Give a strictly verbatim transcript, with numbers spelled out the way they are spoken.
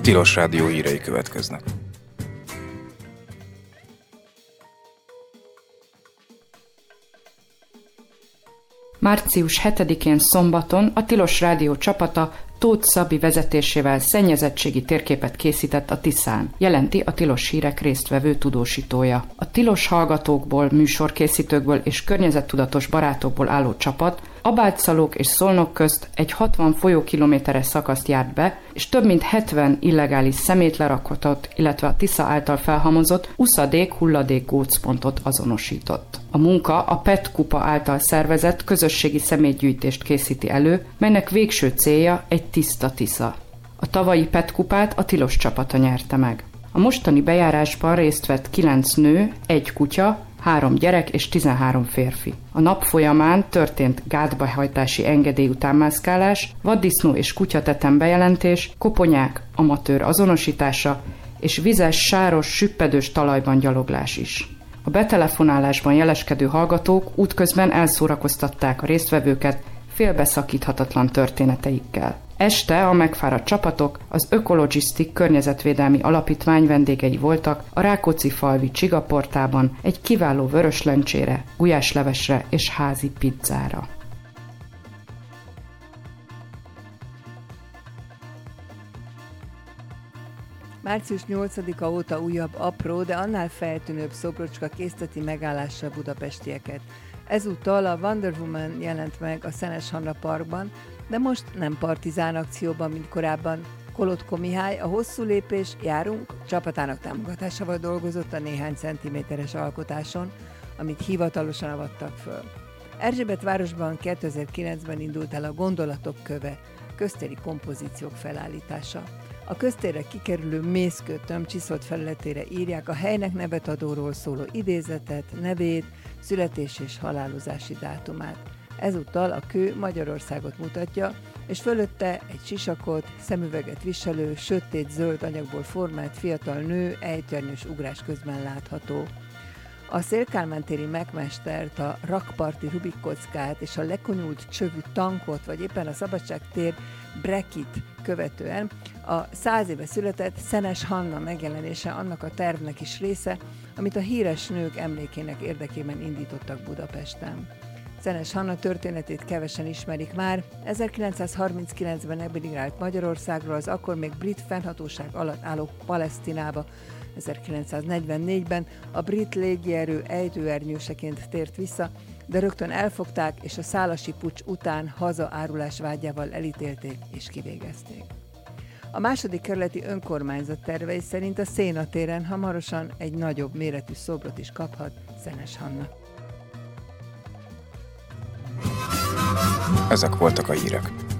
Tilos Rádió hírei következnek. március hetedikén szombaton a Tilos Rádió csapata Tóth Szabi vezetésével szennyezettségi térképet készített a Tiszán, jelenti a Tilos Hírek résztvevő tudósítója. A tilos hallgatókból, műsorkészítőkből és környezettudatos barátokból álló csapat Abálcszalók és Szolnok közt egy hatvan folyókilométeres szakaszt járt be, és több mint hetven illegális szemétlerakatot, illetve a Tisza által felhamozott uszadék-hulladék gócpontot azonosított. A munka a pé e té kupa által szervezett közösségi szemétgyűjtést készíti elő, melynek végső célja egy tiszta Tisza. A tavalyi pé e té kupát a Tilos csapata nyerte meg. A mostani bejárásban részt vett kilenc nő, egy kutya, három gyerek és tizenhárom férfi. A nap folyamán történt gátbehajtási engedély utánmászkálás, vaddisznó és kutyatetem bejelentés, koponyák, amatőr azonosítása és vizes, sáros, süppedős talajban gyaloglás is. A betelefonálásban jeleskedő hallgatók útközben elszórakoztatták a résztvevőket félbeszakíthatatlan történeteikkel. Este a megfáradt csapatok az Ökologisztik környezetvédelmi alapítvány vendégei voltak a Rákóczi-falvi Csigaportában egy kiváló vöröslencsére, gulyáslevesre és házi pizzára. március nyolcadika óta újabb, apró, de annál feltűnőbb szobrocska készteti megállásra budapestieket. Ezúttal a Wonder Woman jelent meg a Szenes Hanna Parkban, de most nem partizán akcióban, mint korábban. Kolotko Mihály a Hosszú lépés, járunk csapatának támogatásával dolgozott a néhány centiméteres alkotáson, amit hivatalosan avattak föl. Erzsébetvárosban kétezer-kilencben indult el a Gondolatok köve, köztéri kompozíciók felállítása. A köztérre kikerülő mészkő tömb csiszolt felületére írják a helynek nevet adóról szóló idézetet, nevét, születés és halálozási dátumát. Ezúttal a kő Magyarországot mutatja, és fölötte egy sisakot, szemüveget viselő, sötét-zöld anyagból formált fiatal nő ejtőernyős ugrás közben látható. A Széll-Kálmán téri megmestert, a rakparti Rubik kockát és a lekonyult csövű tankot, vagy éppen a Szabadság tér brekit követően a száz éve született Szenes Hanna megjelenése annak a tervnek is része, amit a híres nők emlékének érdekében indítottak Budapesten. Szenes Hanna történetét kevesen ismerik már. ezerkilencszázharminckilencben emigrált Magyarországról az akkor még brit fennhatóság alatt álló Palesztinába. ezerkilencszáznegyvennégyben a brit légierő ejtőernyőseként tért vissza, de rögtön elfogták, és a szálasi puccs után hazaárulás vágyával elítélték és kivégezték. A második kerületi önkormányzat tervei szerint a Széna téren hamarosan egy nagyobb méretű szobrot is kaphat Szenes Hanna. Ezek voltak a hírek.